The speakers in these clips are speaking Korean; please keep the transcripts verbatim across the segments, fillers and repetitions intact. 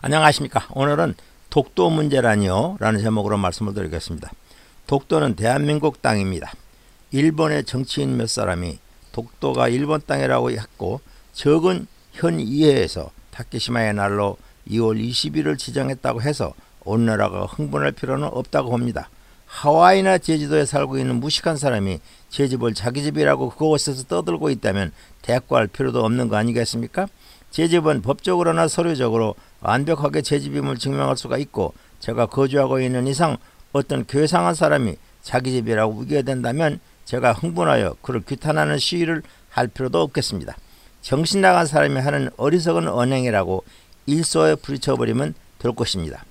안녕하십니까. 오늘은 독도 문제라니요 라는 제목으로 말씀을 드리겠습니다. 독도는 대한민국 땅입니다. 일본의 정치인 몇 사람이 독도가 일본 땅이라고 했고 적은 현 이해에서 타케시마의 날로 이월 이십일을 지정했다고 해서 온 나라가 흥분할 필요는 없다고 봅니다. 하와이나 제주도에 살고 있는 무식한 사람이 제 집을 자기 집이라고 그곳에서 떠들고 있다면 대꾸할 필요도 없는 거 아니겠습니까? 제 집은 법적으로나 서류적으로 완벽하게 제 집임을 증명할 수가 있고 제가 거주하고 있는 이상 어떤 괴상한 사람이 자기 집이라고 우겨댄다면 제가 흥분하여 그를 규탄하는 시위를 할 필요도 없겠습니다. 정신 나간 사람이 하는 어리석은 언행이라고 일소에 부딪혀버리면 될 것입니다.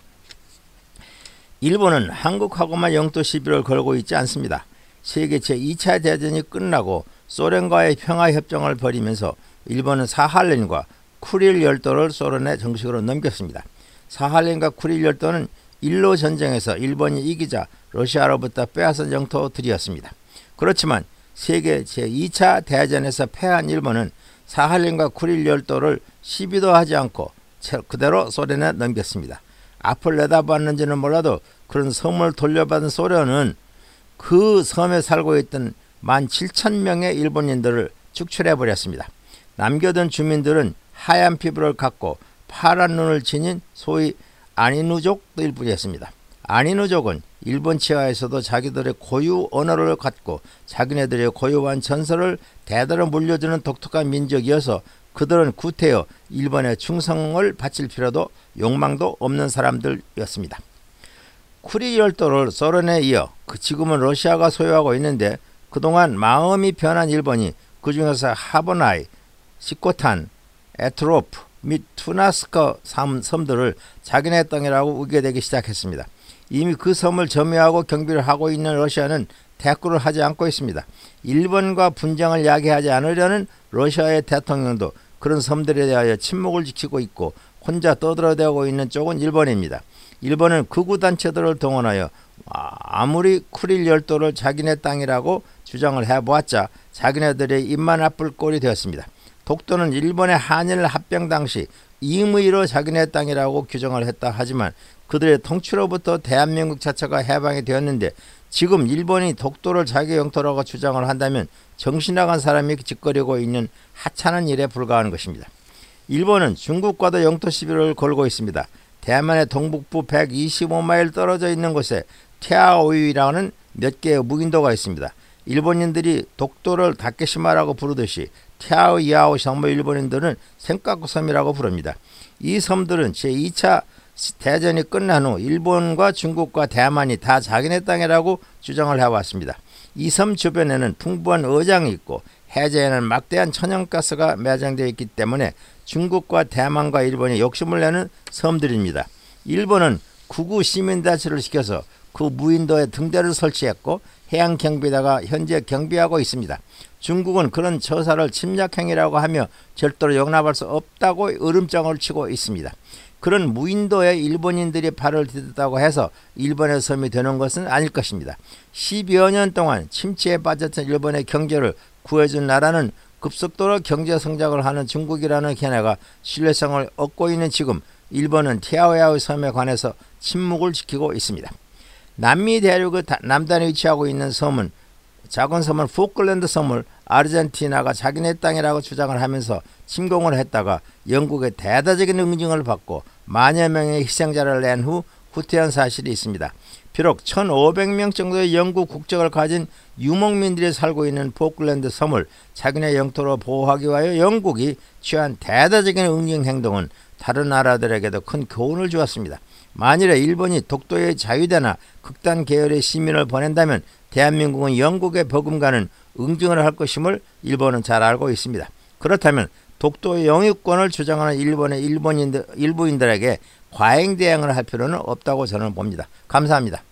일본은 한국하고만 영토 시비를 걸고 있지 않습니다. 세계 제이 차 대전이 끝나고 소련과의 평화협정을 벌이면서 일본은 사할린과 쿠릴 열도를 소련에 정식으로 넘겼습니다. 사할린과 쿠릴 열도는 일로 전쟁에서 일본이 이기자 러시아로부터 빼앗은 영토들이었습니다. 그렇지만 세계 제이 차 대전에서 패한 일본은 사할린과 쿠릴 열도를 시비도 하지 않고 그대로 소련에 넘겼습니다. 앞을 내다봤는지는 몰라도 그런 섬을 돌려받은 소련은 그 섬에 살고 있던 만 칠천 명의 일본인들을 축출해버렸습니다. 남겨둔 주민들은 하얀 피부를 갖고 파란 눈을 지닌 소위 아니누족일 뿐이었습니다. 아니누족은 일본 치하에서도 자기들의 고유 언어를 갖고 자기네들의 고유한 전설을 대대로 물려주는 독특한 민족이어서 그들은 구태여 일본에 충성을 바칠 필요도 욕망도 없는 사람들이었습니다. 쿠릴 열도를 소련에 이어 그 지금은 러시아가 소유하고 있는데 그동안 마음이 변한 일본이 그 중에서 하보나이, 시코탄, 에트로프 및 투나스커 섬들을 자기네 땅이라고 우겨대기 시작했습니다. 이미 그 섬을 점유하고 경비를 하고 있는 러시아는 대꾸를 하지 않고 있습니다. 일본과 분쟁을 야기하지 않으려는 러시아의 대통령도 그런 섬들에 대하여 침묵을 지키고 있고 혼자 떠들어대고 있는 쪽은 일본입니다. 일본은 극우단체들을 동원하여 아무리 쿠릴 열도를 자기네 땅이라고 주장을 해보았자 자기네들의 입만 아플 꼴이 되었습니다. 독도는 일본의 한일 합병 당시 임의로 자기네 땅이라고 규정을 했다 하지만 그들의 통치로부터 대한민국 자체가 해방이 되었는데 지금 일본이 독도를 자기 영토라고 주장을 한다면 정신나간 사람이 짓거리고 있는 하찮은 일에 불과한 것입니다. 일본은 중국과도 영토 시비를 걸고 있습니다. 대만의 동북부 백이십오 마일 떨어져 있는 곳에 태아오이라는 몇 개의 무인도가 있습니다. 일본인들이 독도를 다케시마라고 부르듯이 태아오이아오 섬의 일본인들은 센카쿠 섬이라고 부릅니다. 이 섬들은 제이 차 대전이 끝난 후 일본과 중국과 대만이 다 자기네 땅이라고 주장을 해왔습니다. 이 섬 주변에는 풍부한 어장이 있고 해저에는 막대한 천연가스가 매장되어 있기 때문에 중국과 대만과 일본이 욕심을 내는 섬들입니다. 일본은 구구 시민단체를 시켜서 그 무인도에 등대를 설치했고 해양경비대가 현재 경비하고 있습니다. 중국은 그런 처사를 침략행위라고 하며 절대로 용납할 수 없다고 으름장을 치고 있습니다. 그런 무인도에 일본인들이 발을 디뎠다고 해서 일본의 섬이 되는 것은 아닐 것입니다. 십여 년 동안 침체에 빠졌던 일본의 경제를 구해준 나라는 급속도로 경제 성장을 하는 중국이라는 견해가 신뢰성을 얻고 있는 지금 일본은 태아오야오 섬에 관해서 침묵을 지키고 있습니다. 남미 대륙의 남단에 위치하고 있는 섬은 작은 섬은 포클랜드 섬을 아르헨티나가 자기네 땅이라고 주장을 하면서 침공을 했다가 영국의 대대적인 응징을 받고 만여 명의 희생자를 낸 후 후퇴한 사실이 있습니다. 비록 천오백 명 정도의 영국 국적을 가진 유목민들이 살고 있는 포클랜드 섬을 자기네 영토로 보호하기 위하여 영국이 취한 대대적인 응징 행동은 다른 나라들에게도 큰 교훈을 주었습니다. 만일에 일본이 독도의 자유대나 극단 계열의 시민을 보낸다면 대한민국은 영국의 버금가는 응징을 할 것임을 일본은 잘 알고 있습니다. 그렇다면 독도의 영유권을 주장하는 일본의 일본인들, 일부인들에게 과잉 대응을 할 필요는 없다고 저는 봅니다. 감사합니다.